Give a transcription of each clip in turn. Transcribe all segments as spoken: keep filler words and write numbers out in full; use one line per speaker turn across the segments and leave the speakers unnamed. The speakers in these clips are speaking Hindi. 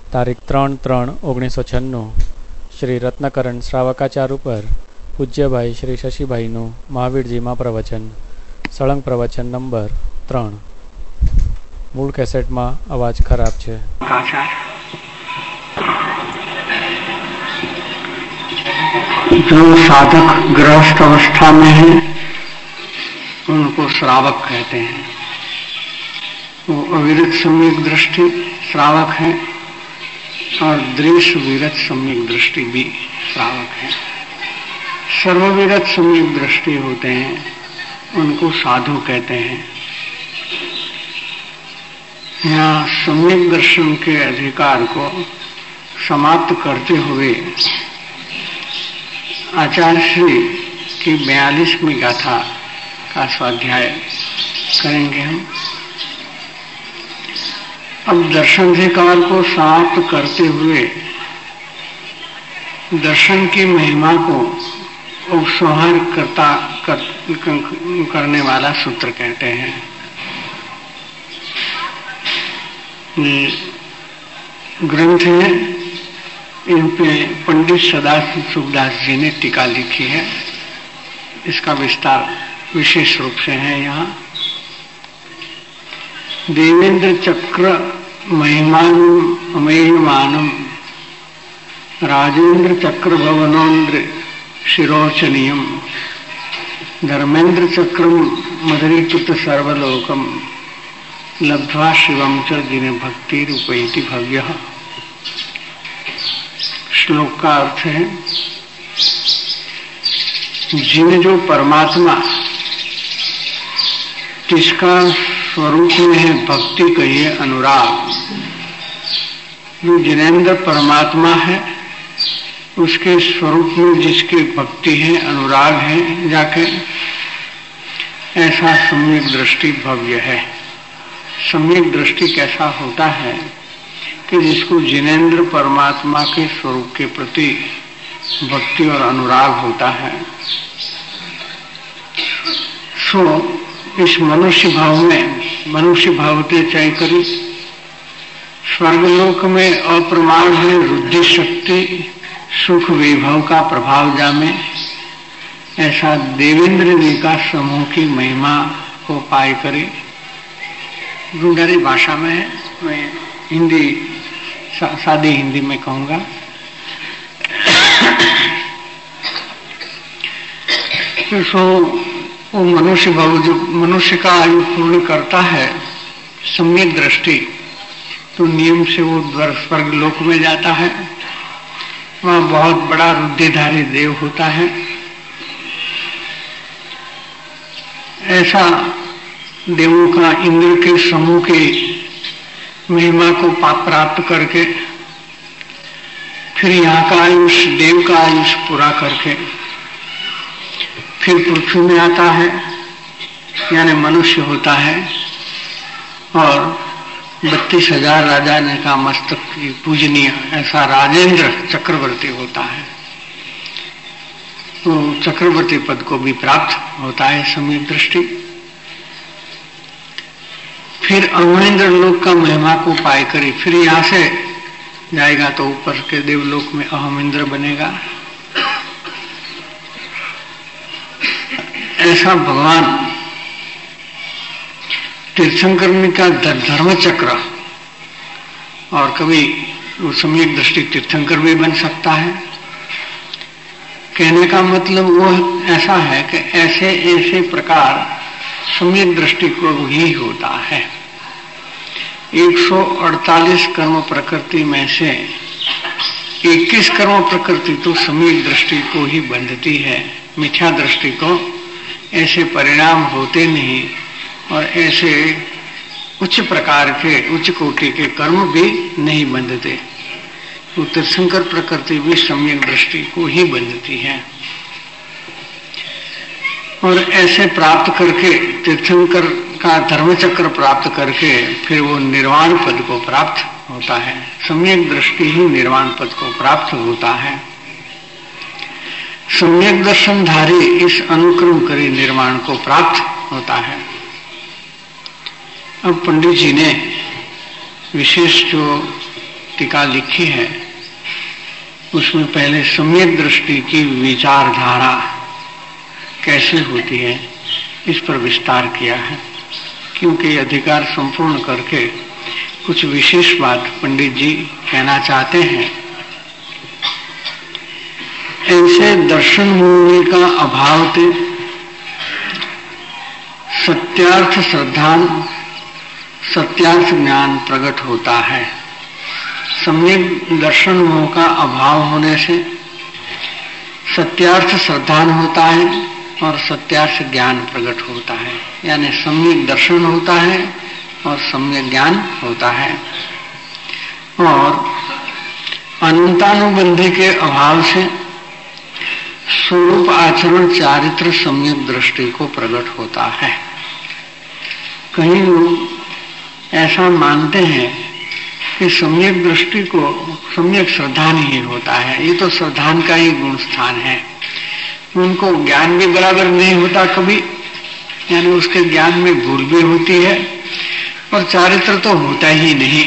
તારીખ ત્રણ ત્રણ ઓગણીસો છન્નું શ્રી રત્નકરણ શ્રાવકાચાર્ય ઉપર પૂજ્યભાઈ શ્રી શશીભાઈનું મહાવીરજીમાં પ્રવચન સળંગ પ્રવચન નંબર ત્રણ. મૂળ કેસેટમાં અવાજ ખરાબ છે.
जो साधक गृहस्थ अवस्था में है उनको श्रावक कहते हैं. वो अविरत सम्यक दृष्टि श्रावक है और दृश्य विरत सम्यक दृष्टि भी श्रावक है. सर्वविरत सम्यक दृष्टि होते हैं उनको साधु कहते हैं. यहाँ सम्यक दर्शन के अधिकार को समाप्त करते हुए आचार्य श्री की बयालीसवीं गाथा का स्वाध्याय करेंगे हम. अब दर्शन अधिकार को समाप्त करते हुए दर्शन की महिमा को उपसंहार करता कर, करने वाला सूत्र कहते हैं. ग्रंथ है, इन पे पंडित सदाशिव सुखदास जी ने टीका लिखी है. इसका विस्तार विशेष रूप से है यहाँ. देवेंद्र चक्र महिमानम अमेयमानम राजेंद्र चक्र भवनोन्द्र शिरोचनीयम धर्मेंद्र चक्रम मधुरीकृत सर्वलोकम लब्ध्वा शिवम च दिन भक्ति रूपैति भव्य. श्लोक का अर्थ है, जिन जो परमात्मा जिसका स्वरूप में है भक्ति कहिए अनुराग, जो जिनेंद्र परमात्मा है उसके स्वरूप में जिसकी भक्ति है अनुराग है जाके ऐसा सम्यक दृष्टि भव्य है. सम्यक दृष्टि कैसा होता है कि जिसको जिनेंद्र परमात्मा के स्वरूप के प्रति भक्ति और अनुराग होता है. सो इस मनुष्य भाव में मनुष्य भावते चय करी स्वर्गलोक में अप्रमाण है रुद्धि शक्ति सुख वैभव का प्रभाव जामे. ऐसा देवेंद्र जी का समूह की महिमा को पाए करे. गुंडारी भाषा में है, मैं हिंदी सा, सादी हिंदी में कहूंगा. सो वो मनुष्य भाव जो मनुष्य का आयु पूर्ण करता है सम्यक दृष्टि, तो नियम से वो स्वर्ग लोक में जाता है. वहाँ बहुत बड़ा रुद्धिधारी देव होता है. ऐसा देवों का इंद्र के समूह की महिमा को पाप प्राप्त करके फिर यहाँ का आयुष देव का आयुष पूरा करके फिर पृथ्वी में आता है, यानी मनुष्य होता है और बत्तीस हजार राजा ने का मस्तक की पूजनीय ऐसा राजेंद्र चक्रवर्ती होता है. तो चक्रवर्ती पद को भी प्राप्त होता है सम्यक दृष्टि. फिर अमरेंद्र लोक का महिमा को पाए करी फिर यहाँ से जाएगा तो ऊपर के देवलोक में अहमेंद्र बनेगा. ऐसा भगवान तीर्थंकर का धर्म चक्र, और कभी वो सम्यक दृष्टि तीर्थंकर भी बन सकता है. कहने का मतलब वो ऐसा है कि ऐसे ऐसे प्रकार सम्यक दृष्टि को ही होता है. एक सौ अड़तालीस कर्म प्रकृति में से इक्कीस कर्म प्रकृति तो सम्यक दृष्टि को ही बंधती है. मिथ्या दृष्टि को ऐसे परिणाम होते नहीं और ऐसे उच्च प्रकार के उच्च कोटि के कर्म भी नहीं बंधते. तो तीर्थंकर प्रकृति भी सम्यक दृष्टि को ही बंधती है. और ऐसे प्राप्त करके तीर्थंकर का धर्मचक्र प्राप्त करके फिर वो निर्वाण पद को प्राप्त होता है. सम्यक दृष्टि ही निर्वाण पद को प्राप्त होता है. सम्यक दर्शनधारी इस अनुक्रम करी निर्माण को प्राप्त होता है. अब पंडित जी ने विशेष जो टीका लिखी है उसमें पहले सम्यक दृष्टि की विचारधारा कैसे होती है इस पर विस्तार किया है, क्योंकि ये अधिकार संपूर्ण करके कुछ विशेष बात पंडित जी कहना चाहते हैं। ऐसे दर्शन मूल्य का अभाव थे सत्यार्थ श्रद्धान सत्यार्थ ज्ञान प्रकट होता है। सम्यक दर्शन मोह का अभाव होने से सत्यार्थ श्रद्धान होता है और सत्यार्थ ज्ञान प्रकट होता है, यानी सम्यक दर्शन होता है और सम्यक ज्ञान होता है। और अनंतानुबंधी के अभाव से स्वरूप आचरण चारित्र सम्यक दृष्टि को प्रकट होता है। कई लोग ऐसा मानते हैं कि सम्यक दृष्टि को सम्यक श्रद्धान ही होता है, ये तो श्रद्धान का ही गुण स्थान है। उनको ज्ञान भी बराबर नहीं होता कभी, यानी उसके ज्ञान में भूल भी होती है और चारित्र तो होता ही नहीं।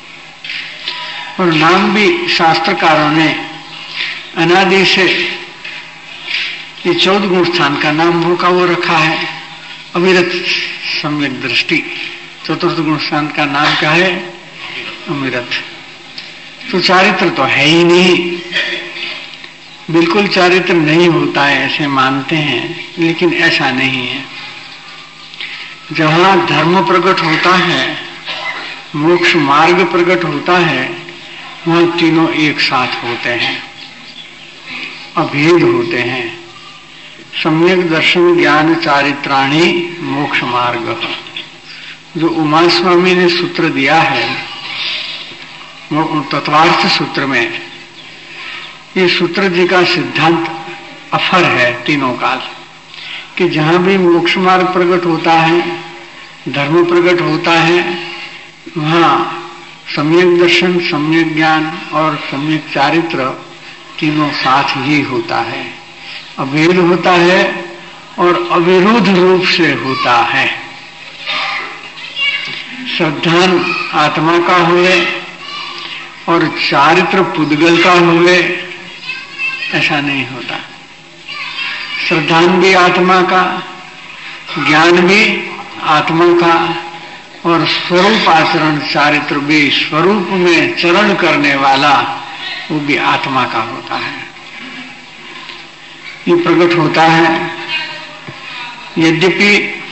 और नाम भी शास्त्रकारों ने अनादि से ये चौदह गुण स्थान का नाम वो का वो रखा है, अविरत सम्यक दृष्टि। चतुर्थ गुण स्थान का नाम क्या है? अविरत। तो चारित्र तो है ही नहीं, बिल्कुल चारित्र नहीं होता है ऐसे मानते हैं, लेकिन ऐसा नहीं है। जहां धर्म प्रकट होता है, मोक्ष मार्ग प्रकट होता है, वहां तीनों एक साथ होते हैं, अभेद होते हैं। सम्यक दर्शन ज्ञान चारित्राणी मोक्ष मार्ग, जो उमा स्वामी ने सूत्र दिया है वो तत्वार्थ सूत्र में, ये सूत्र जी का सिद्धांत अफर है तीनों काल, कि जहां भी मोक्ष मार्ग प्रकट होता है, धर्म प्रकट होता है, वहां सम्यक दर्शन, सम्यक ज्ञान और सम्यक चारित्र तीनों साथ ही होता है, अभेद होता है और अविरोध रूप से होता है। श्रद्धान आत्मा का हुए और चारित्र पुद्गल का हुए, ऐसा नहीं होता। श्रद्धान भी आत्मा का, ज्ञान भी आत्मा का और स्वरूप आचरण चारित्र भी स्वरूप में चरण करने वाला वो भी आत्मा का होता है। ये प्रकट होता है। यद्यपि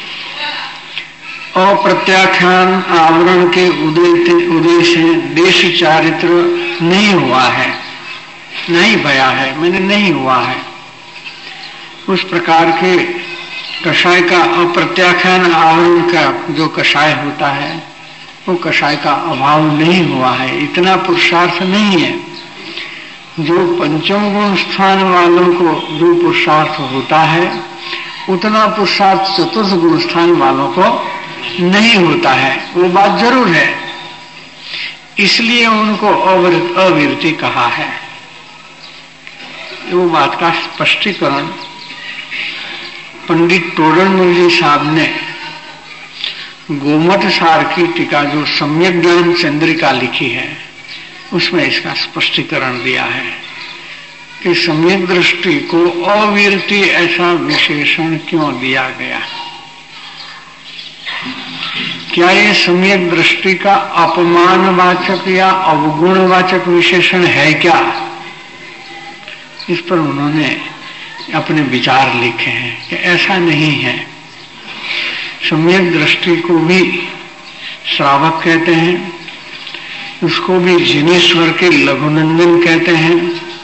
अप्रत्याख्यान आवरण के उदय उदय से देश चारित्र नहीं हुआ है, नहीं भया है, मैंने नहीं हुआ है। उस प्रकार के कषाय का अप्रत्याख्यान आवरण का जो कषाय होता है वो कषाय का अभाव नहीं हुआ है, इतना पुरुषार्थ नहीं है। जो पंचम गुण स्थान वालों को जो पुरुषार्थ होता है उतना पुरुषार्थ चतुर्थ गुण स्थान वालों को नहीं होता है, वो बात जरूर है। इसलिए उनको अविरति कहा है। वो बात का स्पष्टीकरण पंडित तोरणमल जी साहब ने गोमठ सार की टीका जो सम्यक ज्ञान चंद्रिका लिखी है उसमें इसका स्पष्टीकरण दिया है कि सम्यक दृष्टि को अविरति ऐसा विशेषण क्यों दिया गया। क्या ये सम्यक दृष्टि का अपमानवाचक या अवगुणवाचक विशेषण है क्या? इस पर उन्होंने अपने विचार लिखे हैं कि ऐसा नहीं है। सम्यक दृष्टि को भी श्रावक कहते हैं, उसको भी जिनेश्वर के लघुनंदन कहते हैं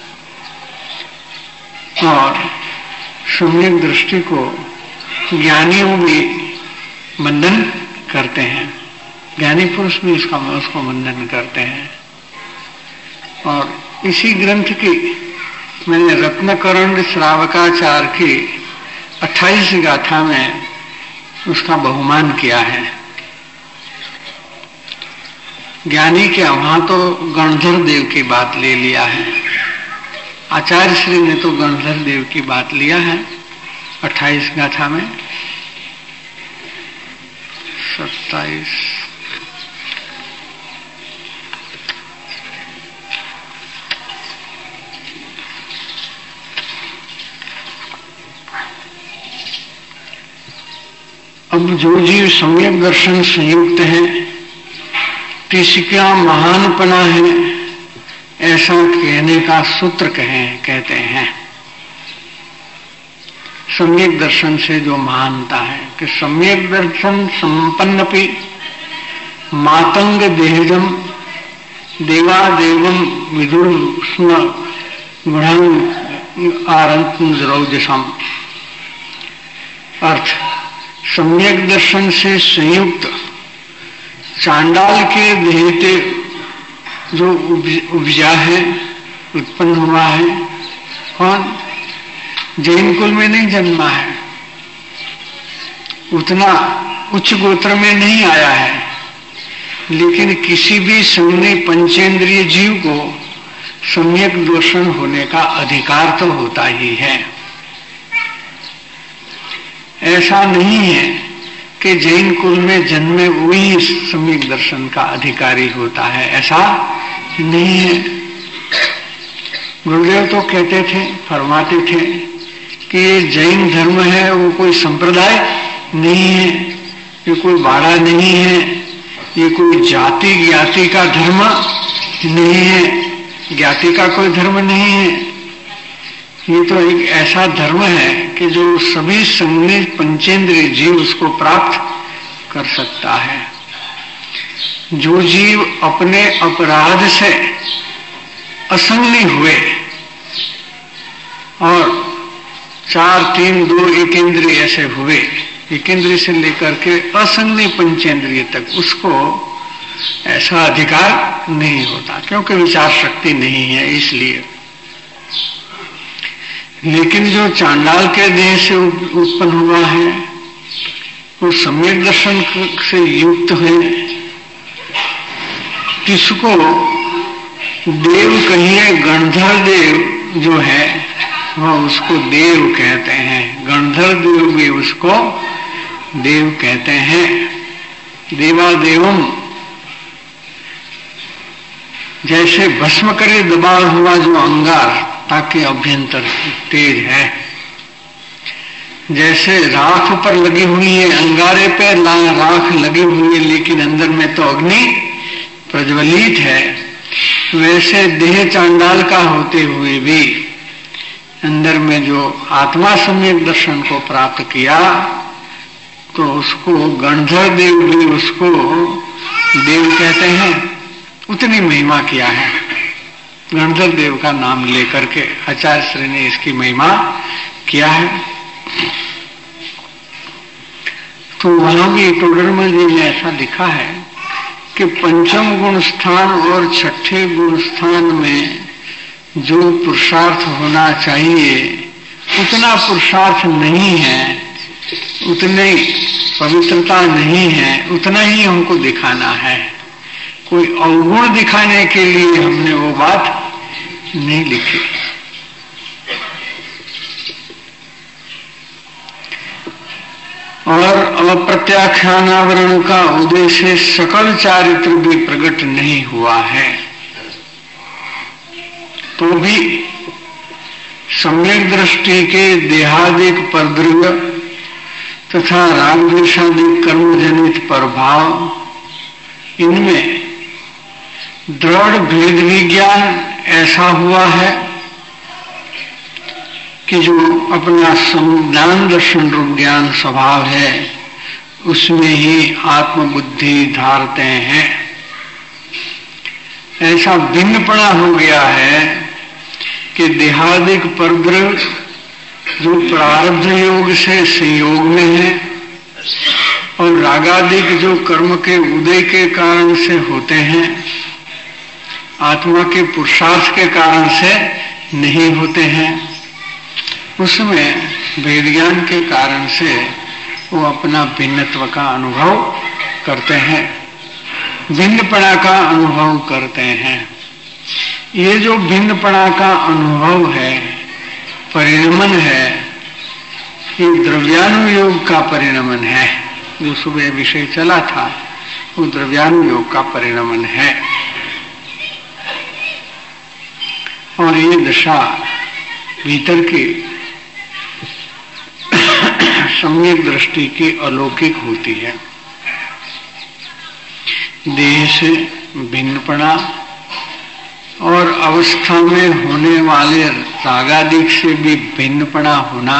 और सम्यक दृष्टि को ज्ञानियों भी वंदन करते हैं, ज्ञानी पुरुष भी इसका उसको वंदन करते हैं। और इसी ग्रंथ की मैंने रत्नकरण श्रावकाचार की अट्ठाईस गाथा में उसका बहुमान किया है। ज्ञानी के वहां तो गणधर देव की बात ले लिया है, आचार्य श्री ने तो गणधर देव की बात लिया है अट्ठाईस गाथा में। सत्ताईस अब जो जीव सम्यक दर्शन संयुक्त है, तिसका महानपना है, ऐसा कहने का सूत्र कहें कहते हैं। सम्यक दर्शन से जो महानता है कि सम्यक दर्शन संपन्नपि मातंग देहजम देवा देवम विदुर स्म गुणं आरंतरौजसम। अर्थ, सम्यक दर्शन से संयुक्त चांडाल के देहते जो उपजा है, उत्पन्न हुआ है, कौन? जैन कुल में नहीं जन्मा है, उतना उच्च गोत्र में नहीं आया है, लेकिन किसी भी संज्ञ पंचेंद्रिय जीव को सम्यक दर्शन होने का अधिकार तो होता ही है। ऐसा नहीं है कि जैन कुल में जन्मे वही सम्यक दर्शन का अधिकारी होता है, ऐसा नहीं है। गुरुदेव तो कहते थे, फरमाते थे कि ये जैन धर्म है, वो कोई संप्रदाय नहीं है, ये कोई बाड़ा नहीं है, ये कोई जाति ज्ञाति का धर्म नहीं है, ज्ञाति का कोई धर्म नहीं है। ये तो एक ऐसा धर्म है कि जो सभी संज्ञ पंचेंद्रिय जीव उसको प्राप्त कर सकता है। जो जीव अपने अपराध से असंज्ञ हुए और चार तीन दो एक इंद्रिय ऐसे हुए, एक इंद्रिय से लेकर के असंज्ञ पंचेंद्रिय तक, उसको ऐसा अधिकार नहीं होता, क्योंकि विचार शक्ति नहीं है इसलिए। लेकिन जो चांडाल के देह से उत्पन्न हुआ है, वो सम्यक दर्शन से युक्त है, किसको देव कहिए, गणधर देव जो है वह उसको देव कहते हैं, गणधर देव भी उसको देव कहते हैं। देवा देवम, जैसे भस्म करे दबा हुआ जो अंगार ताकि अभ्यंतर तेज है, जैसे राख पर लगी हुई है, अंगारे पे राख लगी हुई है लेकिन अंदर में तो अग्नि प्रज्वलित है, वैसे देह चांडाल का होते हुए भी अंदर में जो आत्मा सम्यक दर्शन को प्राप्त किया तो उसको गणधर देव भी उसको देव कहते हैं। उतनी महिमा किया है गणधर देव का नाम लेकर के आचार्य श्री ने इसकी महिमा किया है। तो वहां भी टोडरमल जी ने ऐसा लिखा है कि पंचम गुण स्थान और छठे गुण स्थान में जो पुरुषार्थ होना चाहिए उतना पुरुषार्थ नहीं है, उतनी पवित्रता नहीं है, उतना ही हमको दिखाना है। कोई अवगुण दिखाने के लिए हमने वो बात नहीं लिखी। और अप्रत्याख्यानावरण का उद्देश्य सकल चारित्र भी प्रकट नहीं हुआ है, तो भी सम्यक दृष्टि के देहादिक परद्रव्य तथा रागद्वेषादिक कर्मजनित प्रभाव, इनमें दृढ़ भेद विज्ञान ऐसा हुआ है कि जो अपना ज्ञान दर्शन रूप ज्ञान स्वभाव है उसमें ही आत्मबुद्धि धारते हैं। ऐसा भिन्नपना हो गया है कि देहादिक परद्रव्य जो प्रारब्ध योग से संयोग में है और रागादिक जो कर्म के उदय के कारण से होते हैं, आत्मा के पुरुषार्थ के कारण से नहीं होते हैं, उसमें भेद ज्ञान के कारण से वो अपना भिन्नत्व का अनुभव करते हैं, भिन्नपना का अनुभव करते हैं। ये जो भिन्नपना का अनुभव है, परिणमन है, ये द्रव्यानुयोग का परिणमन है। जो सुबह विषय चला था वो द्रव्यानुयोग का परिणमन है। और ये दशा भीतर की सम्यक दृष्टि की अलौकिक होती है। देह से भिन्नपना और अवस्था में होने वाले रागादिक से भी भिन्नपना होना,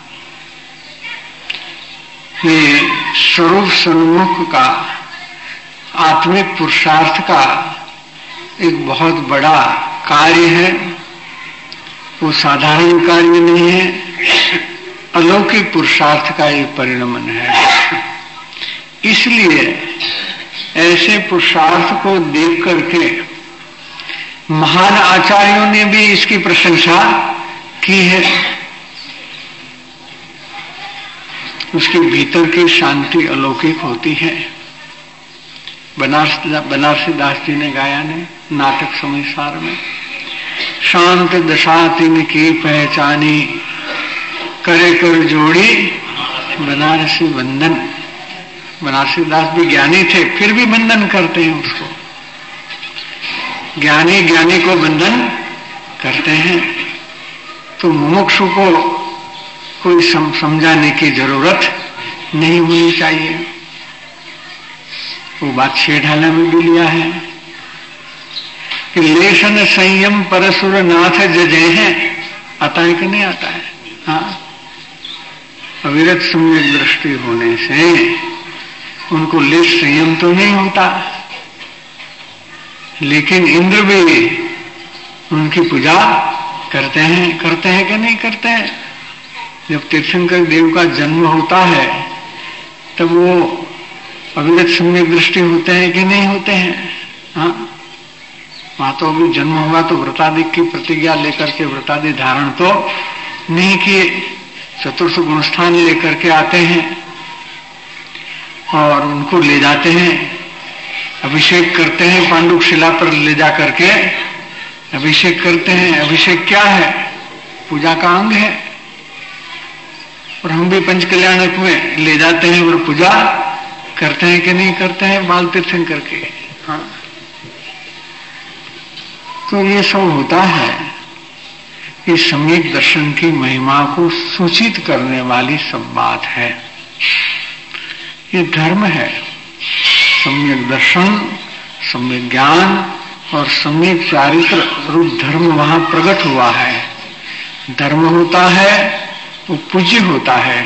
ये स्वरूप सन्मुख का आत्मिक पुरुषार्थ का एक बहुत बड़ा कार्य है। वो साधारण कार्य नहीं है, अलौकिक पुरुषार्थ का ये परिणमन है। इसलिए ऐसे पुरुषार्थ को देख करके महान आचार्यों ने भी इसकी प्रशंसा की है। उसके भीतर की शांति अलौकिक होती है। बनारस बनारसी दास जी ने गाया ने नाटक समय सार में, शांत दशा तिन की पहचानी, करे कर जोड़ी बनारसी बंधन। बनारसी दास भी ज्ञानी थे, फिर भी बंधन करते हैं उसको। ज्ञानी ज्ञानी को बंधन करते हैं, तो मुमुक्षु को कोई सम, समझाने की जरूरत नहीं होनी चाहिए। वो बात शेढाला में भी लिया है कि लेशन संयम परसुर नाथ जजय है। आता है कि नहीं आता है? हाँ, अविरत सम्यक दृष्टि होने से उनको लेश संयम तो नहीं होता, लेकिन इंद्र भी उनकी पूजा करते हैं। करते हैं कि नहीं करते हैं? जब तीर्थंकर देव का जन्म होता है तब वो अविरत सम्यक दृष्टि होते हैं कि नहीं होते हैं? हाँ, वहां तो अभी जन्म हुआ तो व्रतादि की प्रतिज्ञा लेकर के व्रतादि धारण तो नहीं किए, चतुर्थ गुणस्थान लेकर के आते हैं और उनको ले जाते हैं, अभिषेक करते हैं, पांडुक शिला पर ले जा करके अभिषेक करते हैं। अभिषेक क्या है? पूजा का अंग है। और हम भी पंचकल्याणक में ले जाते हैं और पूजा करते हैं कि नहीं करते हैं? बाल तीर्थंकर के। हाँ, तो ये सब होता है। ये सम्यक दर्शन की महिमा को सूचित करने वाली सब बात है। ये धर्म है। सम्यक दर्शन, सम्यक ज्ञान और सम्यक चारित्र रूप धर्म वहां प्रकट हुआ है। धर्म होता है वो पूज्य होता है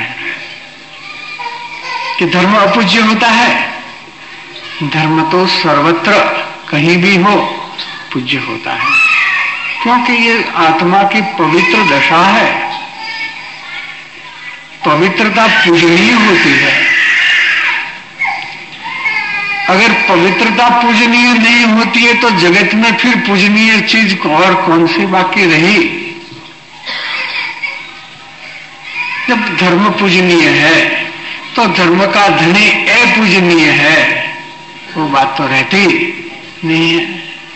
कि धर्म अपूज्य होता है? धर्म तो सर्वत्र कहीं भी हो पूज्य होता है, क्योंकि ये आत्मा की पवित्र दशा है। पवित्रता पूजनीय होती है। अगर पवित्रता पूजनीय नहीं होती है तो जगत में फिर पूजनीय चीज और कौन सी बाकी रही? जब धर्म पूजनीय है तो धर्म का धनी अपूजनीय है, वो बात तो रहती नहीं है।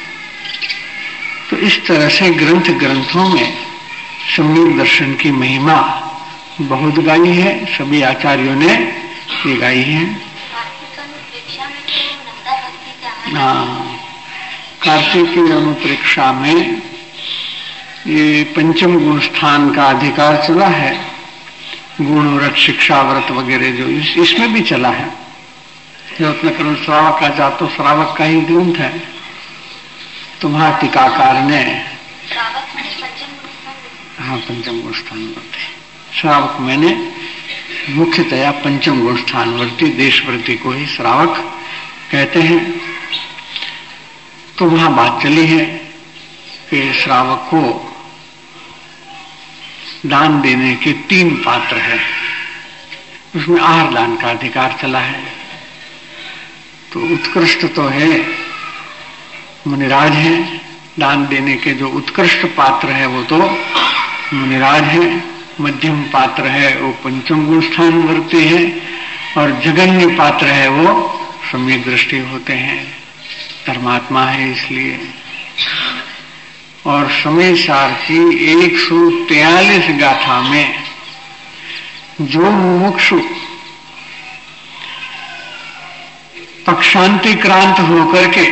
तो इस तरह से ग्रंथ ग्रंथों में सम्यक दर्शन की महिमा बहुत गाई है। सभी आचार्यों ने ये गाई है। हाँ, कार्तिक की अनुप्रेक्षा में ये पंचम गुण स्थान का अधिकार चला है। गुण व्रत, शिक्षा व्रत वगैरह जो इस, इसमें भी चला है। रत्नकरण श्रावक का जा तो श्रावक का ही ग्रंथ है। तुम्हारा टीकाकार ने हाँ पंचम गुण स्थान वर्ती, श्रावक मैंने मुख्यतया पंचम गुण स्थान वर्ती, देशवर्ती को ही श्रावक कहते हैं। तो वहां बात चली है कि श्रावक को दान देने के तीन पात्र है। उसमें आहार दान का अधिकार चला है। तो उत्कृष्ट तो है मुनिराज है, दान देने के जो उत्कृष्ट पात्र है वो तो मुनिराज है। मध्यम पात्र है वो पंचम गुण स्थान वर्ती है, और जगन्य पात्र है वो सम्यक दृष्टि होते हैं। धर्मात्मा है इसलिए। और समय सार की एक सौ तैयालीस गाथा में जो मुमुक्षु पक्षांति क्रांत होकर के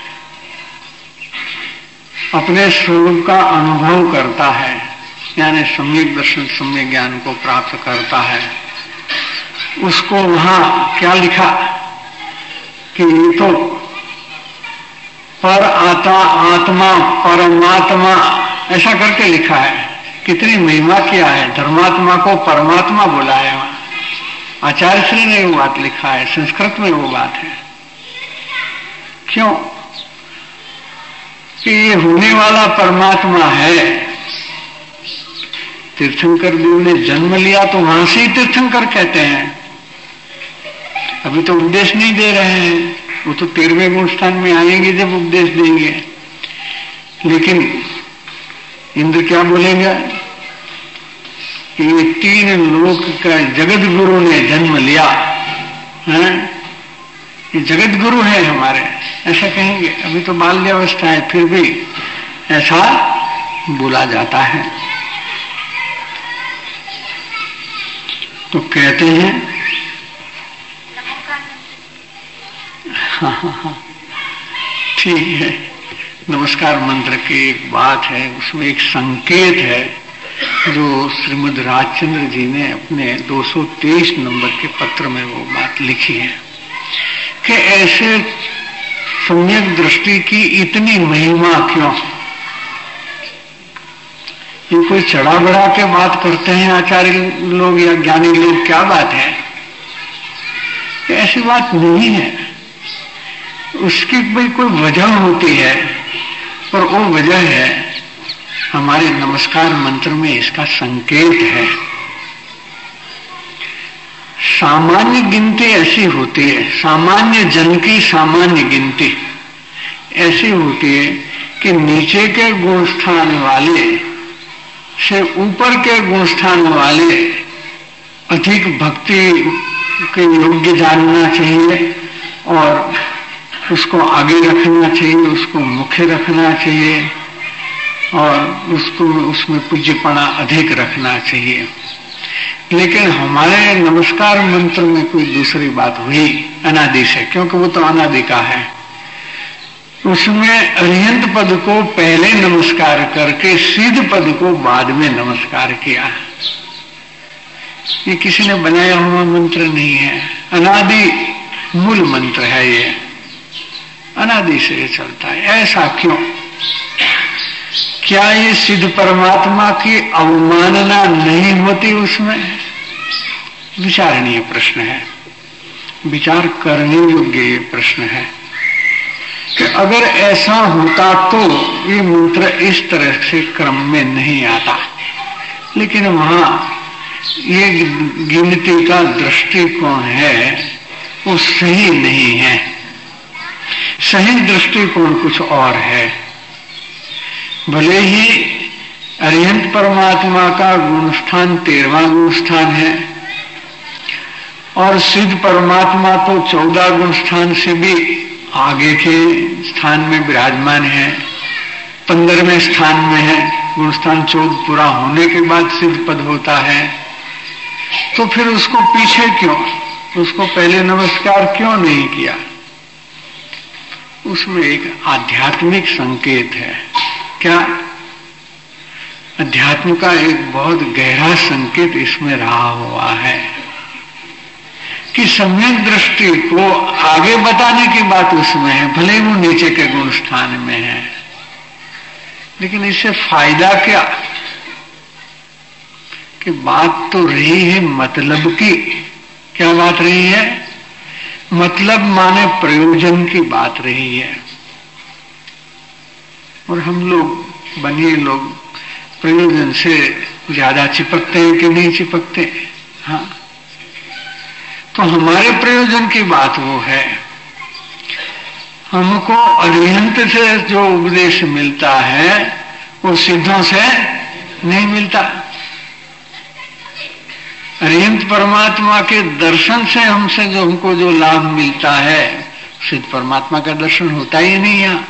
अपने स्वरूप का अनुभव करता है, यानी सम्यक दर्शन सम्यक ज्ञान को प्राप्त करता है, उसको वहां क्या लिखा कि ये तो पर आता आत्मा परमात्मा ऐसा करके लिखा है। कितनी महिमा किया है, धर्मात्मा को परमात्मा बोला है वहां। आचार्य श्री ने वो बात लिखा है, संस्कृत में वो बात है। क्यों कि ये होने वाला परमात्मा है। तीर्थंकर देव ने जन्म लिया तो वहां से ही तीर्थंकर कहते हैं। अभी तो उपदेश नहीं दे रहे हैं, वो तो तेरहवें गुण स्थान में आएंगे जब उपदेश देंगे। लेकिन इंद्र क्या बोलेगा कि ये तीन लोक का जगत गुरु ने जन्म लिया है, ये जगत गुरु है हमारे, ऐसा कहेंगे। अभी तो बाल्यावस्था है, फिर भी ऐसा बोला जाता है। तो कहते हैं हाँ हाँ हाँ ठीक है। नमस्कार मंत्र की एक बात है, उसमें एक संकेत है जो श्रीमद् राजचंद्र जी ने अपने दो सौ तेईस नंबर के पत्र में वो बात लिखी है कि ऐसे सम्यक दृष्टि की इतनी महिमा क्यों। ये कोई चढ़ा बढ़ा के बात करते हैं आचार्य लोग या ज्ञानी लोग, क्या बात है? ऐसी बात नहीं है। उसकी भी कोई वजह होती है, और वो वजह है हमारे नमस्कार मंत्र में इसका संकेत है। सामान्य गिनती ऐसी होती है, सामान्य जन की सामान्य गिनती ऐसी होती है कि नीचे के गुण स्थान वाले से ऊपर के गुण स्थान वाले अधिक भक्ति के योग्य जानना चाहिए और उसको आगे रखना चाहिए, उसको मुख्य रखना चाहिए और उसको उसमें पूज्यपना अधिक रखना चाहिए। लेकिन हमारे नमस्कार मंत्र में कोई दूसरी बात हुई अनादि से, क्योंकि वो तो अनादि का है। उसमें अरिहंत पद को पहले नमस्कार करके सिद्ध पद को बाद में नमस्कार किया। ये किसी ने बनाया हुआ मंत्र नहीं है, अनादि मूल मंत्र है, ये अनादि से चलता है। ऐसा क्यों? क्या ये सिद्ध परमात्मा की अवमानना नहीं होती उसमें? विचारणीय प्रश्न है, विचार करने योग्य ये प्रश्न है कि अगर ऐसा होता तो ये मंत्र इस तरह से क्रम में नहीं आता। लेकिन वहां ये गिनती का दृष्टिकोण है वो सही नहीं है। सही दृष्टिकोण कुछ और है। भले ही अरिहंत परमात्मा का गुण स्थान तेरहवां गुण स्थान है और सिद्ध परमात्मा तो चौदह गुण स्थान से भी आगे के स्थान में विराजमान है, पंद्रहवें स्थान में है। गुण स्थान चौदह पूरा होने के बाद सिद्ध पद होता है। तो फिर उसको पीछे क्यों, उसको पहले नमस्कार क्यों नहीं किया? उसमें एक आध्यात्मिक संकेत है। क्या? अध्यात्म का एक बहुत गहरा संकेत इसमें रहा हुआ है कि सम्यक दृष्टि को आगे बताने की बात उसमें है, भले ही वो नीचे के गुण स्थान में है। लेकिन इससे फायदा क्या कि बात तो रही है मतलब की। क्या बात रही है? मतलब माने प्रयोजन की बात रही है। और हम लोग बनिए लोग प्रयोजन से ज्यादा चिपकते हैं कि नहीं चिपकते? हाँ, तो हमारे प्रयोजन की बात वो है। हमको अरिहंत से जो उपदेश मिलता है वो सिद्धों से नहीं मिलता। अरिहंत परमात्मा के दर्शन से हमसे जो हमको जो लाभ मिलता है, सिद्ध परमात्मा का दर्शन होता ही नहीं यहां।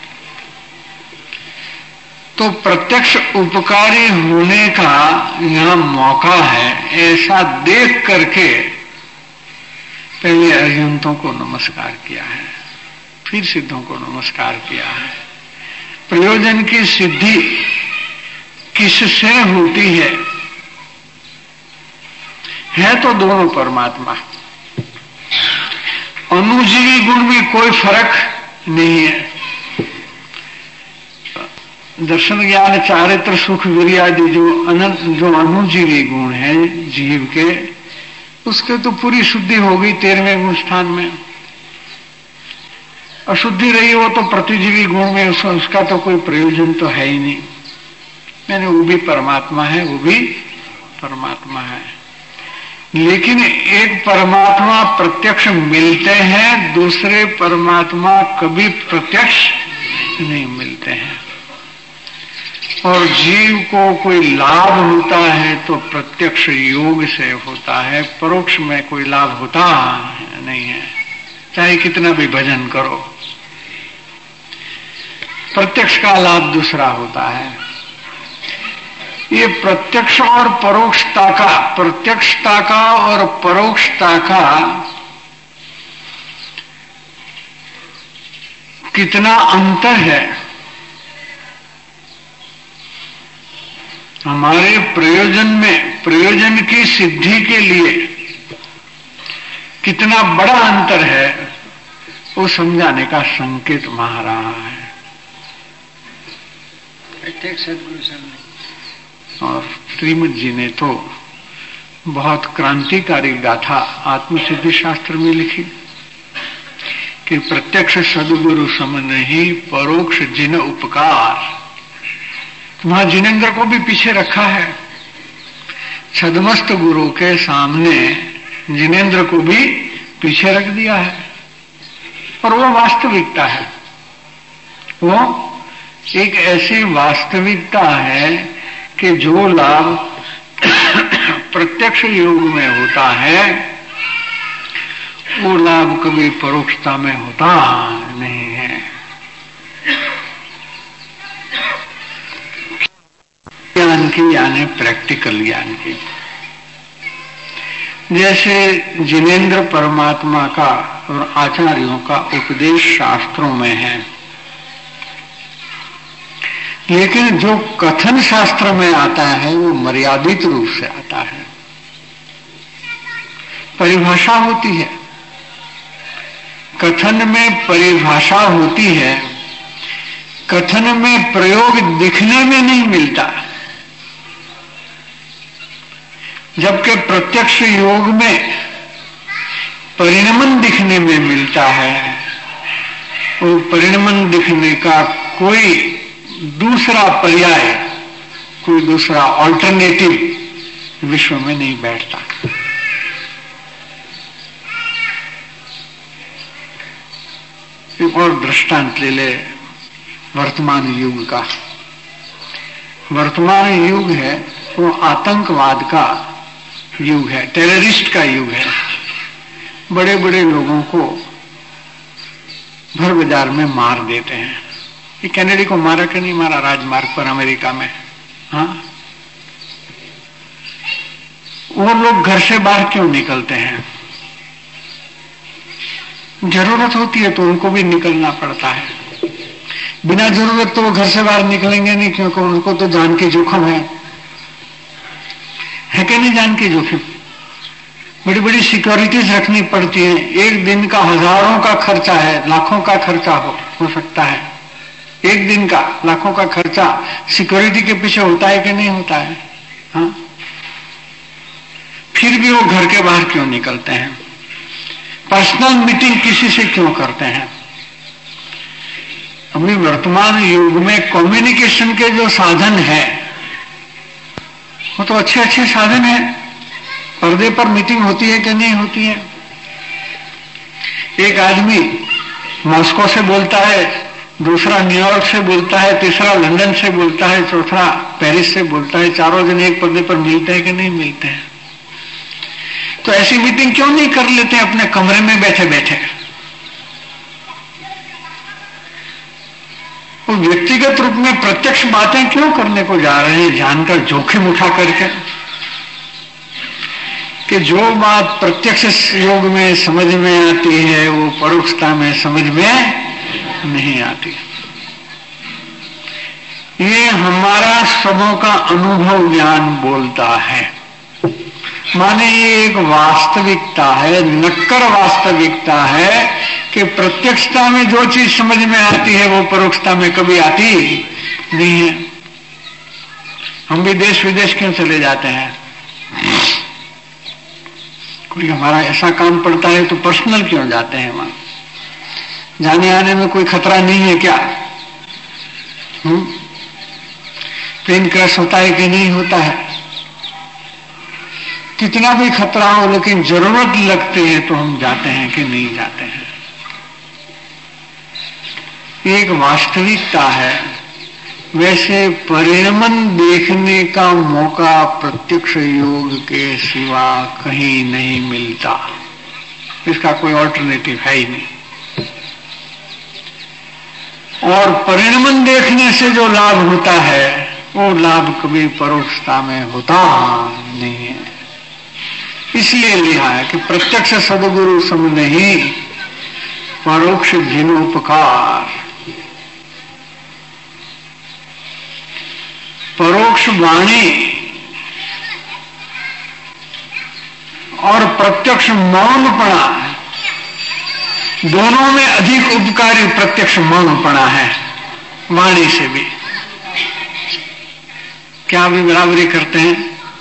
तो प्रत्यक्ष उपकारी होने का यहां मौका है। ऐसा देख करके पहले अरिहंतों को नमस्कार किया है, फिर सिद्धों को नमस्कार किया है। प्रयोजन की सिद्धि किससे होती है? है तो दोनों परमात्मा। अनुजीवी गुण में कोई फर्क नहीं है। दर्शन ज्ञान चारित्र सुख वीर्य आदि जो अनंत जो अनुजीवी गुण है जीव के, उसके तो पूरी शुद्धि हो गई तेरहवें गुण स्थान में। अशुद्धि रही वो तो प्रतिजीवी गुण में, उसका, उसका तो कोई प्रयोजन तो है ही नहीं। यानी वो भी परमात्मा है, वो भी परमात्मा है। लेकिन एक परमात्मा प्रत्यक्ष मिलते हैं, दूसरे परमात्मा कभी प्रत्यक्ष नहीं मिलते हैं। और जीव को कोई लाभ होता है तो प्रत्यक्ष योग से होता है, परोक्ष में कोई लाभ होता नहीं है, चाहे कितना भी भजन करो। प्रत्यक्ष का लाभ दूसरा होता है। ये प्रत्यक्ष और परोक्षता का प्रत्यक्षता का और परोक्षता का कितना अंतर है, हमारे प्रयोजन में, प्रयोजन की सिद्धि के लिए कितना बड़ा अंतर है, वो समझाने का संकेत वहां रहा है। सदगुरु साहब और श्रीमद जी ने तो बहुत क्रांतिकारी गाथा आत्मसिद्धि शास्त्र में लिखी कि प्रत्यक्ष सदगुरु सम नहीं, परोक्ष जिन उपकार। वहां जिनेन्द्र को भी पीछे रखा है, छदमस्त गुरु के सामने जिनेन्द्र को भी पीछे रख दिया है। और वो वास्तविकता है, वो एक ऐसी वास्तविकता है कि जो लाभ प्रत्यक्ष योग में होता है वो लाभ कभी परोक्षता में होता नहीं है। ज्ञान की यानी प्रैक्टिकल ज्ञान की। जैसे जिनेन्द्र परमात्मा का और आचार्यों का उपदेश शास्त्रों में है, लेकिन जो कथन शास्त्र में आता है वो मर्यादित रूप से आता है, परिभाषा होती है। कथन में परिभाषा होती है, कथन में प्रयोग दिखने में नहीं मिलता। जबकि प्रत्यक्ष योग में परिणमन दिखने में मिलता है, वो परिणमन दिखने का कोई दूसरा पर्याय, कोई दूसरा ऑल्टरनेटिव विश्व में नहीं बैठता। एक और दृष्टांत ले ले वर्तमान युग का। वर्तमान युग है वो आतंकवाद का युग है, टेररिस्ट का युग है। बड़े बड़े लोगों को भर बाजार में मार देते हैं। ये कैनेडी को मारा कि नहीं मारा राजमार्ग पर अमेरिका में? हाँ, वो लोग घर से बाहर क्यों निकलते हैं? जरूरत होती है तो उनको भी निकलना पड़ता है। बिना जरूरत तो वो घर से बाहर निकलेंगे नहीं, क्योंकि उनको तो जान की जोखिम है, है कि नहीं? जान की जोखिम, बड़ी बड़ी सिक्योरिटीज रखनी पड़ती है। एक दिन का हजारों का खर्चा है, लाखों का खर्चा हो, हो सकता है। एक दिन का लाखों का खर्चा सिक्योरिटी के पीछे होता है कि नहीं होता है? हाँ, फिर भी वो घर के बाहर क्यों निकलते हैं? पर्सनल मीटिंग किसी से क्यों करते हैं? अभी वर्तमान युग में कम्युनिकेशन के जो साधन है वो तो अच्छे अच्छे साधन है। पर्दे पर मीटिंग होती है कि नहीं होती है? एक आदमी मॉस्को से बोलता है, दूसरा न्यूयॉर्क से बोलता है, तीसरा लंदन से बोलता है, चौथा पेरिस से बोलता है। चारों जन एक पर्दे पर मिलते हैं कि नहीं मिलते हैं? तो ऐसी मीटिंग क्यों नहीं कर लेते अपने कमरे में बैठे बैठे? वो व्यक्तिगत रूप में प्रत्यक्ष बातें क्यों करने को जा रहे हैं, जानकर जोखिम उठा करके? कि जो बात प्रत्यक्ष योग में समझ में आती है वो परोक्षता में समझ में नहीं आती। ये हमारा सबों का अनुभव ज्ञान बोलता है। माने ये एक वास्तविकता है, नक्कर वास्तविकता है कि प्रत्यक्षता में जो चीज समझ में आती है वो परोक्षता में कभी आती नहीं है। हम भी देश विदेश क्यों चले जाते हैं? कोई हमारा ऐसा काम पड़ता है तो पर्सनल क्यों जाते हैं वहां? जाने आने में कोई खतरा नहीं है क्या? हम्म? प्लेन क्रैश होता है कि नहीं होता है? कितना भी खतरा हो, लेकिन जरूरत लगती है तो हम जाते हैं कि नहीं जाते हैं। एक वास्तविकता है। वैसे परिणमन देखने का मौका प्रत्यक्ष योग के सिवा कहीं नहीं मिलता, इसका कोई ऑल्टरनेटिव है ही नहीं। और परिणमन देखने से जो लाभ होता है वो लाभ कभी परोक्षता में होता नहीं है। इसलिए लिखा है कि प्रत्यक्ष सदगुरु सम नहीं, परोक्ष जिनोपकार। परोक्ष वाणी और प्रत्यक्ष मौनपणा, दोनों में अधिक उपकारी प्रत्यक्ष मौनपणा है, वाणी से भी। क्या भी बराबरी करते हैं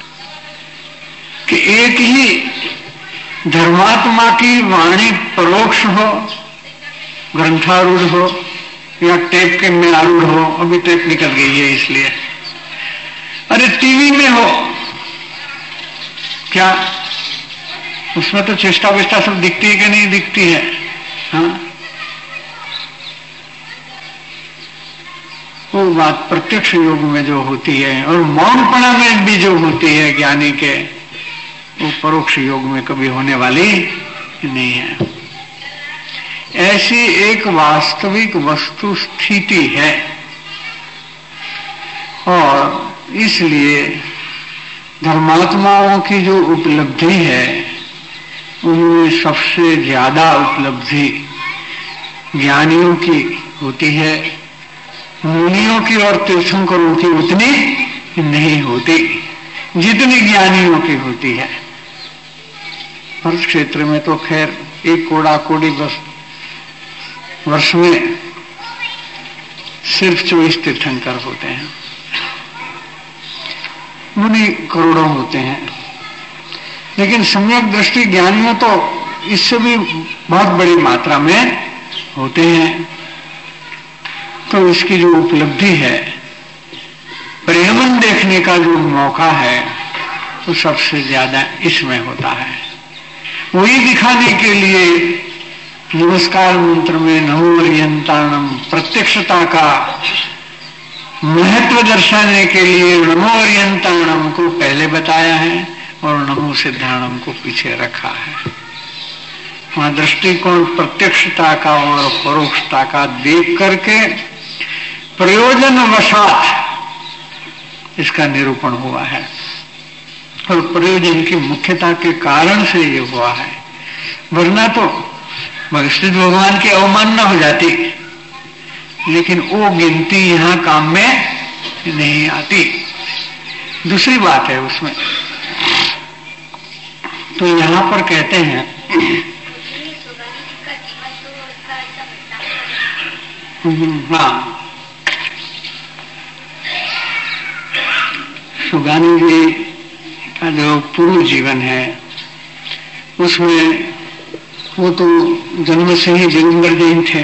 कि एक ही धर्मात्मा की वाणी परोक्ष हो, ग्रंथारूढ़ हो या टेप के में आरूढ़ हो। अभी टेप निकल गई है इसलिए। अरे टीवी में हो, क्या उसमें तो चेष्टा वेष्टा सब दिखती है कि नहीं दिखती है? हाँ, वो बात प्रत्यक्ष योग में जो होती है और मौनपणा में भी जो होती है ज्ञानी के, वो परोक्ष योग में कभी होने वाली नहीं है। ऐसी एक वास्तविक वस्तु स्थिति है और इसलिए धर्मात्माओं की जो उपलब्धि है उनमें सबसे ज्यादा उपलब्धि ज्ञानियों की होती है। मुनियों की और तीर्थंकरों की उतनी नहीं होती जितनी ज्ञानियों की होती है। हर क्षेत्र में तो खैर एक कोड़ा कोड़ी बस वर्ष में सिर्फ चौबीस तीर्थंकर होते हैं, मुनि करोड़ों होते हैं। लेकिन सम्यक दृष्टि ज्ञानियों तो इससे भी बहुत बड़ी मात्रा में होते हैं। तो इसकी जो उपलब्धि है, परिणमन देखने का जो मौका है, वो सबसे ज्यादा इसमें होता है। वही दिखाने के लिए नमस्कार मंत्र में नमो अर्यंताणम, प्रत्यक्षता का महत्व दर्शाने के लिए नमो अर्यंताणम को पहले बताया है और नमो सिद्धाणम को पीछे रखा है। वहां दृष्टिकोण प्रत्यक्षता का और परोक्षता का देख करके प्रयोजन वशात इसका निरूपण हुआ है और प्रयोजन की मुख्यता के कारण से ये हुआ है। वरना तो श्री भगवान की अवमानना हो जाती, लेकिन वो गिनती यहां काम में नहीं आती। दूसरी बात है उसमें, तो यहां पर कहते हैं हाँ, सुगानी जी का जो पूर्व जीवन है उसमें वो तो जन्म से ही दिगंबर जैन थे।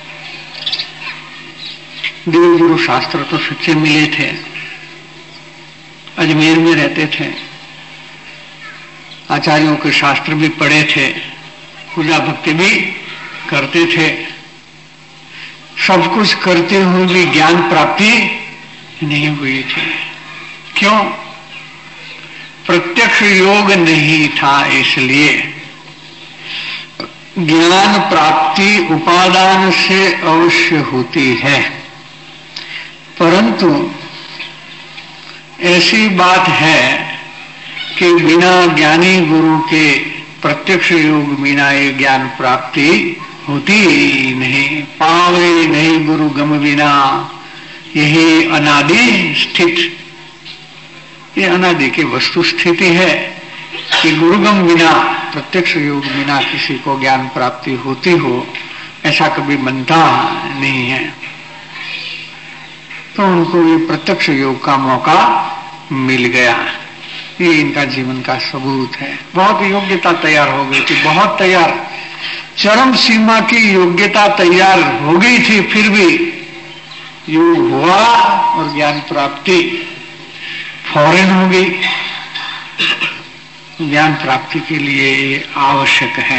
देव गुरु शास्त्र तो सच्चे मिले थे, अजमेर में रहते थे, आचार्यों के शास्त्र भी पढ़े थे, पूजा भक्ति भी करते थे। सब कुछ करते हुए भी ज्ञान प्राप्ति नहीं हुई थी। क्यों? प्रत्यक्ष योग नहीं था, इसलिए ज्ञान प्राप्ति उपादान से अवश्य होती है, परंतु ऐसी बात है कि बिना ज्ञानी गुरु के प्रत्यक्ष योग बिना ये ज्ञान प्राप्ति होती नहीं। पावे नहीं गुरु गम बिना, यही अनादि स्थित, ये अनादि की वस्तु स्थिति है। कि गुरुगम बिना, प्रत्यक्ष योग बिना किसी को ज्ञान प्राप्ति होती हो, ऐसा कभी बनता नहीं है। तो उनको ये प्रत्यक्ष योग का मौका मिल गया। ये इनका जीवन का सबूत है। बहुत योग्यता तैयार हो गई थी, बहुत तैयार, चरम सीमा की योग्यता तैयार हो गई थी, फिर भी योग हुआ और ज्ञान प्राप्ति फौरन हो गई। ज्ञान प्राप्ति के लिए ये आवश्यक है।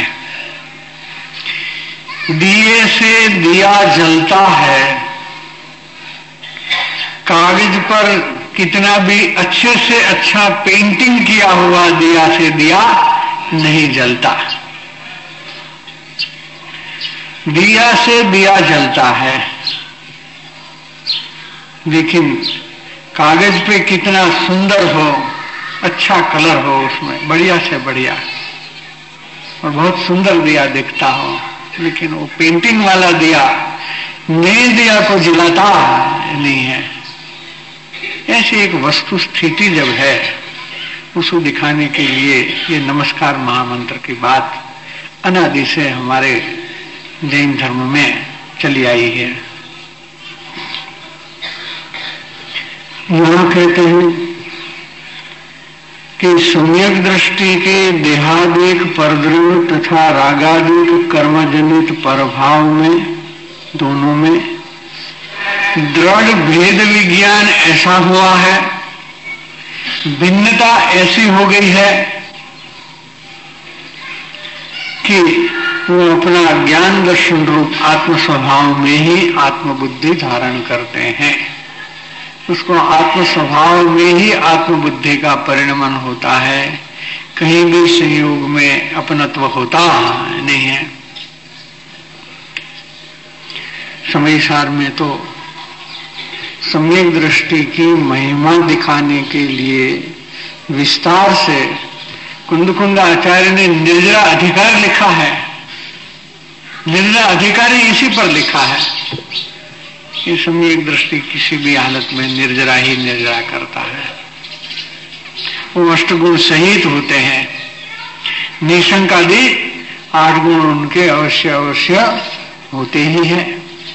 दिए से दिया जलता है, कागज पर कितना भी अच्छे से अच्छा पेंटिंग किया हुआ दिया से दिया नहीं जलता। दिया से दिया जलता है, लेकिन कागज पे कितना सुंदर हो, अच्छा कलर हो उसमें, बढ़िया से बढ़िया, और बहुत सुंदर दिया दिखता हो, लेकिन वो पेंटिंग वाला दिया नए दिया को जलाता नहीं है। ऐसी एक वस्तु स्थिति जब है, उसको दिखाने के लिए ये नमस्कार महामंत्र की बात अनादि से हमारे जैन धर्म में चली आई है। यहाँ कहते हैं कि सम्यक दृष्टि के देहादिक परद्रव्य तथा रागादिक कर्मजनित परभाव में, दोनों में दृढ़ भेद विज्ञान ऐसा हुआ है, भिन्नता ऐसी हो गई है कि वो अपना ज्ञान दर्शन रूप आत्म स्वभाव में ही आत्मबुद्धि धारण करते हैं। उसको आत्म स्वभाव में ही आत्मबुद्धि का परिणमन होता है, कहीं भी संयोग में अपनत्व होता नहीं है। समय सार में तो सम्यक दृष्टि की महिमा दिखाने के लिए विस्तार से कुंद आचार्य ने निर्जरा अधिकार लिखा है। निर्जरा अधिकारी इसी पर लिखा है कि सम्यक दृष्टि किसी भी हालत में निर्जरा ही निर्जरा करता है। वो अष्टगुण सहित होते हैं, निशंकादि आठ गुण उनके अवश्य अवश्य होते ही हैं।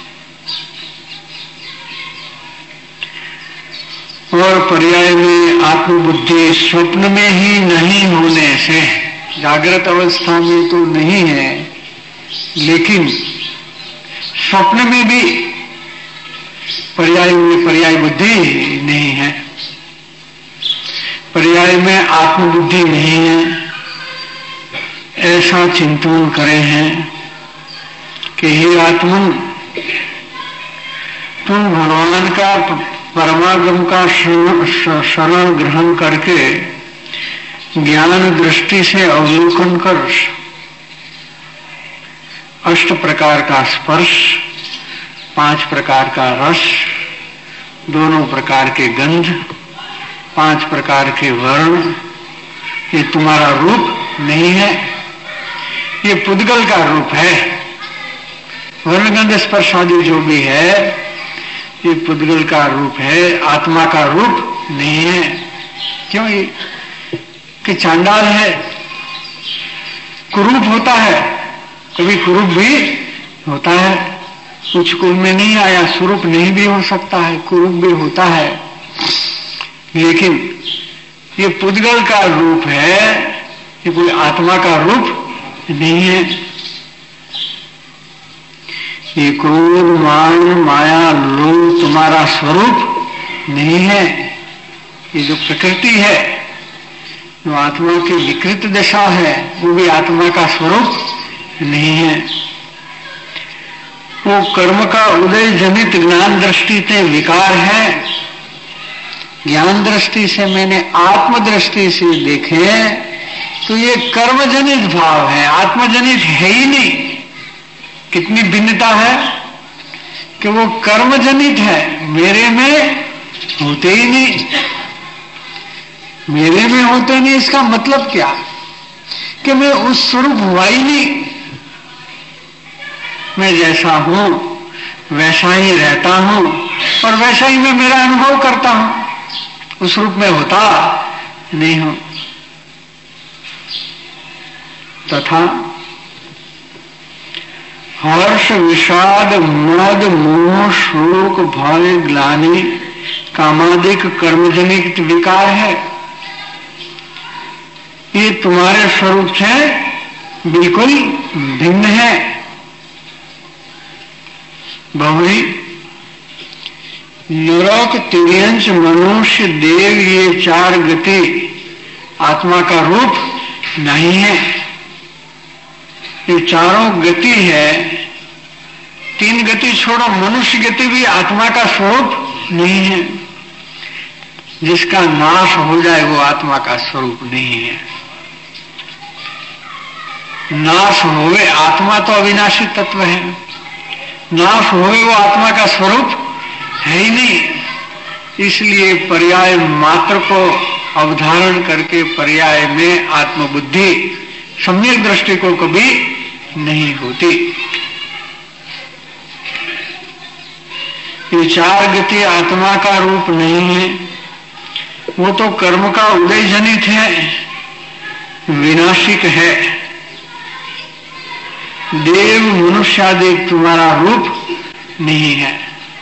और पर्याय में आत्मबुद्धि स्वप्न में ही नहीं होने से, जागृत अवस्था में तो नहीं है, लेकिन स्वप्न में भी पर्याय में पर्याय बुद्धि नहीं है, पर्याय में आत्मबुद्धि नहीं है। ऐसा चिंतन करे हैं कि हे आत्मन, तुम भगवान का परमागम का शरण ग्रहण करके ज्ञान दृष्टि से अवलोकन कर अष्ट प्रकार का स्पर्श, पांच प्रकार का रस, दोनों प्रकार के गंध, पांच प्रकार के वर्ण, ये तुम्हारा रूप नहीं है, ये पुद्गल का रूप है। वर्ण गंध स्पर्श आदि जो भी है ये पुद्गल का रूप है, आत्मा का रूप नहीं है। क्यों? ये कि चांडाल है, कुरूप होता है, कभी कुरूप भी होता है, कुछ कुल में नहीं आया, स्वरूप नहीं भी हो सकता है, कुरूप भी होता है, लेकिन ये पुद्गल का रूप है, ये कोई आत्मा का रूप नहीं है। ये क्रोध, मान, माया, लोभ तुम्हारा स्वरूप नहीं है। ये जो प्रकृति है, जो आत्मा की विकृत दशा है, वो भी आत्मा का स्वरूप नहीं है। वो कर्म का उदय जनित ज्ञान दृष्टि से विकार है। ज्ञान दृष्टि से मैंने आत्म दृष्टि से देखे तो ये कर्मजनित भाव है, आत्मजनित है ही नहीं। कितनी भिन्नता है कि वो कर्मजनित है, मेरे में होते ही नहीं। मेरे में होते नहीं इसका मतलब क्या? कि मैं उस स्वरूप हुआ ही नहीं। मैं जैसा हूं वैसा ही रहता हूं और वैसा ही मैं मेरा अनुभव करता हूं, उस रूप में होता नहीं हूं। तथा हर्ष, विषाद, मद, मोह, शोक, भय, ग्लानि, कामादिक कर्मजनित विकार है, ये तुम्हारे स्वरूप से बिल्कुल भिन्न है। बहुरी नरक, तिर्यंच, मनुष्य, देव, ये चार गति आत्मा का रूप नहीं है। ये चारों गति है, तीन गति छोड़ो, मनुष्य गति भी आत्मा का स्वरूप नहीं है। जिसका नाश हो जाए वो आत्मा का स्वरूप नहीं है। नाश होवे, आत्मा तो अविनाशी तत्व है, नाश होवे वो आत्मा का स्वरूप है ही नहीं। इसलिए पर्याय मात्र को अवधारण करके पर्याय में आत्मबुद्धि सम्यक दृष्टि को कभी नहीं होती। ये चार गति आत्मा का रूप नहीं है, वो तो कर्म का उदय जनित है, विनाशिक है। देव, मनुष्यादि तुम्हारा रूप नहीं है।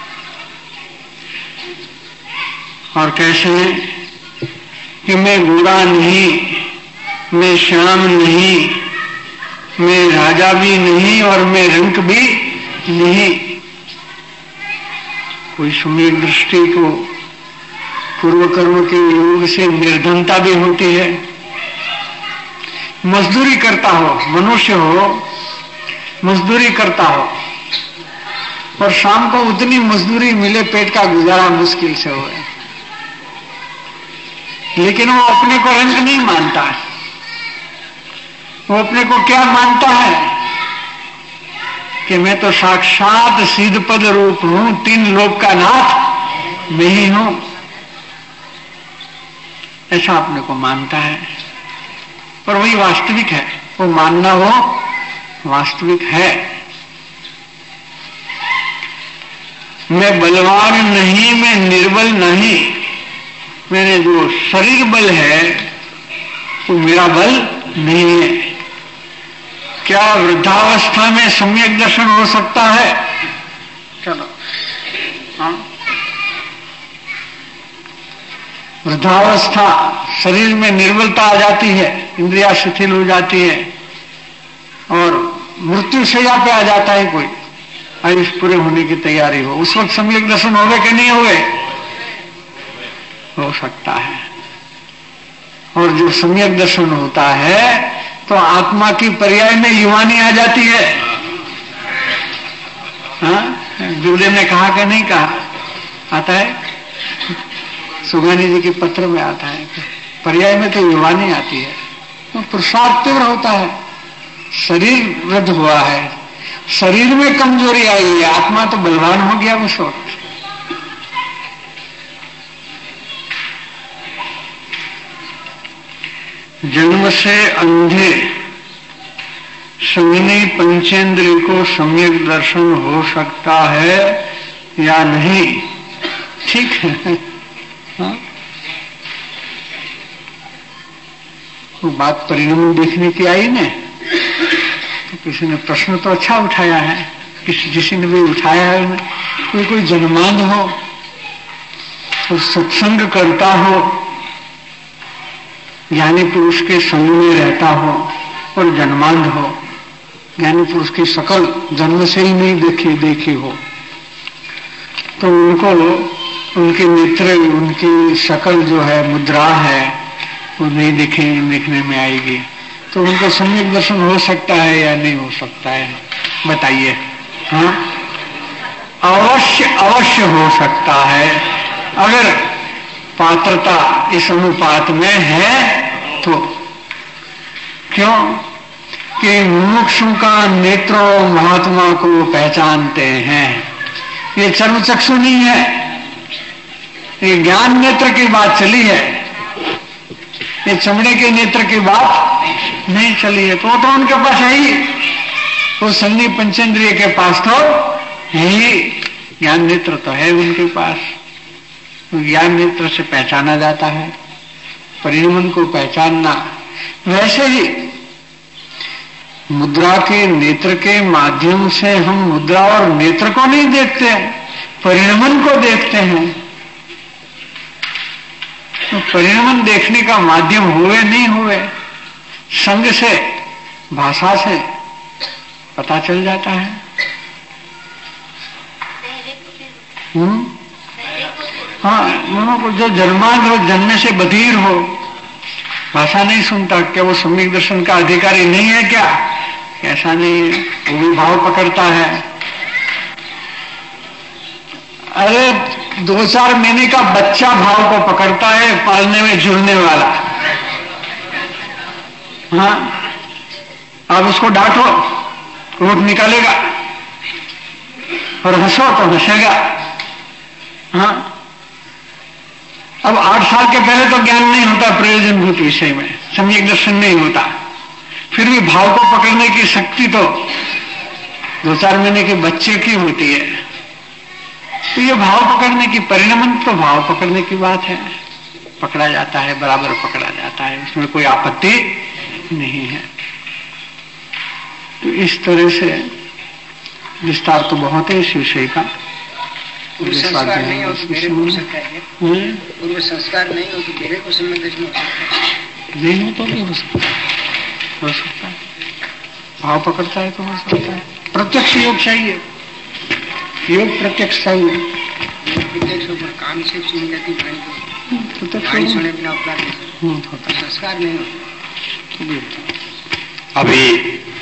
और कैसे कि मैं गोरा नहीं, मैं श्याम नहीं, मैं राजा भी नहीं और मैं रंक भी नहीं। कोई सम्यक दृष्टि को पूर्व कर्म के योग से निर्धनता भी होती है। मजदूरी करता हो, मनुष्य हो, मजदूरी करता हो और शाम को उतनी मजदूरी मिले, पेट का गुजारा मुश्किल से हो, लेकिन वो अपने को रंक नहीं मानता है। वो अपने को क्या मानता है कि मैं तो साक्षात सिद्ध पद रूप हूं, तीन लोक का नाथ मैं ही हूं, ऐसा अपने को मानता है। पर वही वास्तविक है, वो मानना वो वास्तविक है। मैं बलवान नहीं, मैं निर्बल नहीं, मेरे जो शरीर बल है वो मेरा बल नहीं है। क्या वृद्धावस्था में सम्यक दर्शन हो सकता है? चलो, हाँ, वृद्धावस्था, शरीर में निर्बलता आ जाती है, इंद्रिया शिथिल हो जाती है और मृत्यु शैया पे आ जाता है कोई, आयुष पूरे होने की तैयारी हो, उस वक्त सम्यक दर्शन होवे कि नहीं होवे? हो सकता है। और जो सम्यक दर्शन होता है तो आत्मा की पर्याय में युवानी आ जाती है। हाँ, गुरुदेव ने कहा कि नहीं कहा? आता है, सुगानी जी के पत्र में आता है, पर्याय में तो युवानी आती है, तो पुरुषार्थ तीव्र होता है। शरीर वृद्ध हुआ है, शरीर में कमजोरी आई है, आत्मा तो बलवान हो गया उस वक्त। जन्म से अंधे संगनी पंचेंद्रिय को सम्यक दर्शन हो सकता है या नहीं? ठीक है, हाँ? वो बात परिणाम देखने की आई ने, तो किसी ने प्रश्न तो अच्छा उठाया है, किसी किसी ने भी उठाया है। कोई कोई जन्मांध हो और सत्संग करता हो, ज्ञानी पुरुष के संग में रहता हो और जन्मांध हो, ज्ञानी पुरुष की शकल जन्म से ही नहीं देखी देखी हो, तो उनको उनके नेत्र, उनकी शकल जो है, मुद्रा है, वो नहीं दिखे देखने में आएगी, तो उनको सम्यक दर्शन हो सकता है या नहीं हो सकता है? बताइए। हाँ, अवश्य अवश्य हो सकता है, अगर पात्रता इस अनुपात में है तो। क्यों? कि मुमुक्षु का नेत्रों महात्मा को पहचानते हैं। ये चर्म चक्षु नहीं है, ये ज्ञान नेत्र की बात चली है, ये चमड़े के नेत्र की बात नहीं चली है। तो तो उनके पास है ही, वो संगनी पंचेंद्रिय के पास तो है ही, ज्ञान नेत्र तो है उनके पास। ज्ञान नेत्र से पहचाना जाता है, परिणमन को पहचानना। वैसे ही मुद्रा के नेत्र के माध्यम से हम मुद्रा और नेत्र को नहीं देखते, परिणमन को देखते हैं। तो परिणमन देखने का माध्यम हुए नहीं हुए, संग से, भाषा से पता चल जाता है। हम्म हाँ, जो जन्मांध हो, जन्मे से बधिर हो, भाषा नहीं सुनता, क्या वो सम्यक दर्शन का अधिकारी नहीं है क्या? ऐसा नहीं है, वो भी भाव पकड़ता है। अरे दो चार महीने का बच्चा भाव को पकड़ता है, पालने में जुड़ने वाला। हाँ, अब उसको डांटो, रोट निकालेगा, और हंसो तो हंसेगा। हाँ, अब आठ साल के पहले तो ज्ञान नहीं होता प्रयोजनभूत विषय में, सम्यक दर्शन नहीं होता, फिर भी भाव को पकड़ने की शक्ति तो दो चार महीने के बच्चे की होती है। तो ये भाव पकड़ने की, परिणमन तो भाव पकड़ने की बात है, पकड़ा जाता है, बराबर पकड़ा जाता है, उसमें कोई आपत्ति नहीं है। तो इस तरह से विस्तार तो बहुत है इस विषय का।
पूर्व संस्कार नहीं हो तो मेरे को सकता है, पूर्व संस्कार नहीं हो तो मेरे को सम्यक दर्शन हो सकता है,
नहीं हो तो नहीं हो सकता, हो सकता है, भाव पकड़ता है तो हो सकता है। प्रत्यक्ष योग चाहिए, योग प्रत्यक्ष चाहिए।
प्रत्यक्ष ऊपर काम से सुनी जाती वाणी को, प्रत्यक्ष सुने बिना उपकार नहीं, संस्कार नहीं होता।
अभी